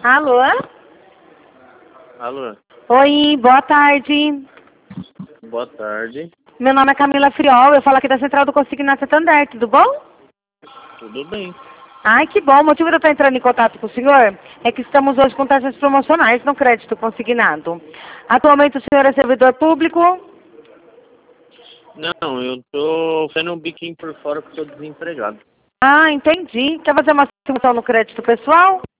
Alô? Alô, Oi, boa tarde. boa tarde. Meu nome é Camila Friol, eu falo aqui da Central do Consignado Santander, tudo bom? Tudo bem? Ai, que bom. O motivo de eu estar entrando em contato com o senhor é que estamos hoje com taxas promocionais no crédito consignado. Atualmente o senhor é servidor público? Não, eu tô fazendo um biquinho por fora porque eu tô desempregado. Ah, entendi. Quer fazer uma simulação no crédito pessoal?